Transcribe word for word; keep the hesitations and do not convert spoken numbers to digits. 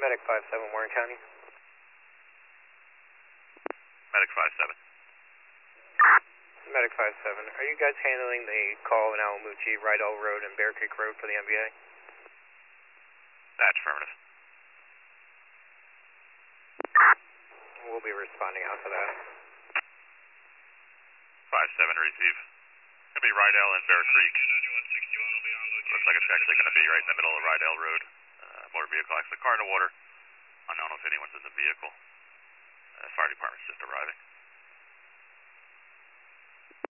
Medic five seven, Warren County. Medic five seven. Medic five seven, are you guys handling the call in Alamuchi, Rydell Road, and Bear Creek Road for the M B A? That's affirmative. We'll be responding out to that. five seven, receive. It's going to be Rydell and Bear Creek. Looks like it's actually going to be right in the middle of Rydell Road. Uh, motor vehicle actually car in the water. Unknown if anyone's in the vehicle. Uh, fire department's just arriving.